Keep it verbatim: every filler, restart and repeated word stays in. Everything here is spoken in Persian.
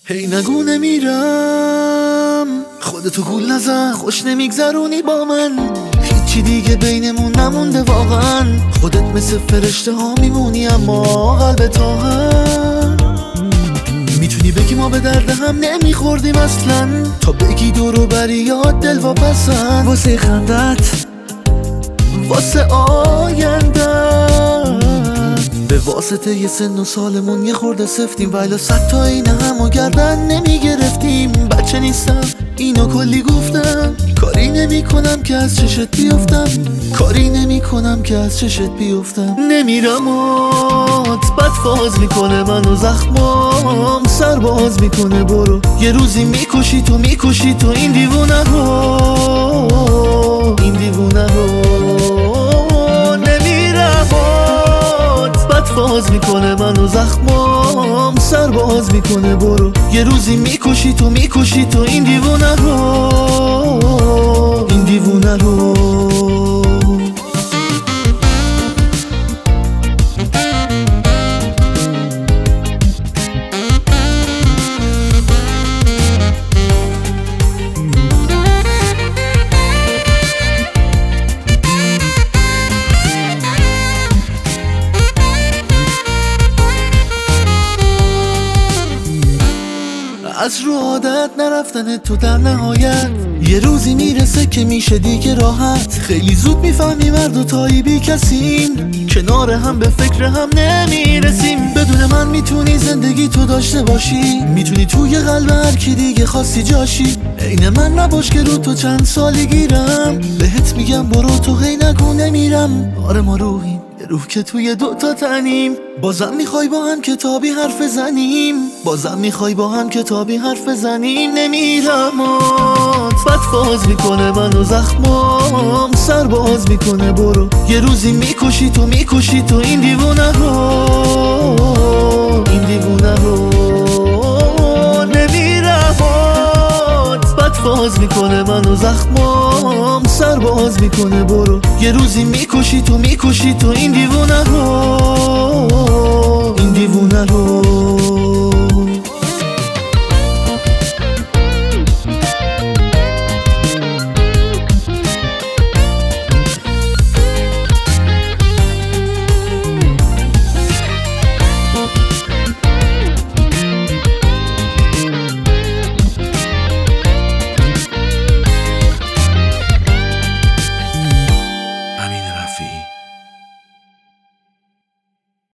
هی نگو نمیرم، خودتو گول نزن، خوش نمیگذرونی با من، هیچی دیگه بینمون نمونده واقعا، خودت مثل فرشته ها میمونی اما قلب تا هم. میتونی بگی ما به درد هم نمیخوردیم اصلا، تا بگی دورو بری یاد دل واپسن، واسه خندت واسه آیندت، به واسطه یه سن و سالمون یه خورده سفتیم، ولی صد تا این هم و گردن نمیگرفتیم. بچه نیستم اینو کلی گفتم، کاری نمی کنم که از چشت بیفتم، کاری نمی کنم که از چشت بیفتم. نمیرم ات بد فاز میکنه منو، زخمام سر باز میکنه، برو یه روزی میکشی تو میکشی تو این دیوونه رو، این دیوونه رو. نمیرم ات بد فاز میکنه منو، زخمام سر باز میکنه، برو یه روزی میکشی تو میکشی تو این دیوونه رو، این دیوونه رو. از رو عادت نرفتن تو در نهایت، یه روزی میرسه که میشه دیگه راحت، خیلی زود میفهمی مرد و تایی بی کسیم، کنار هم به فکر هم نمیرسیم. بدون من میتونی زندگی تو داشته باشی، میتونی توی قلب هر کی دیگه خواستی جاشی، عین من نباش که رو تو چند سالی گیرم، بهت میگم برو تو هی نگو نمیرم. آره ما روحیم یه روح که توی دوتا تنیم، بازم میخوای با هم کتابی حرف زنیم، بازم میخوای با هم کتابی حرف زنیم. نمیرم ات بد فاز میکنه منو، زخمام سر باز میکنه، برو یه روزی میکشی تو میکشی تو این دیوونه رو، این دیوونه رو. نمیرم ات بد فاز میکنه منو، زخمام سر باز میکنه، برو یه روزی میکشی تو میکشی تو این دیوونه رو.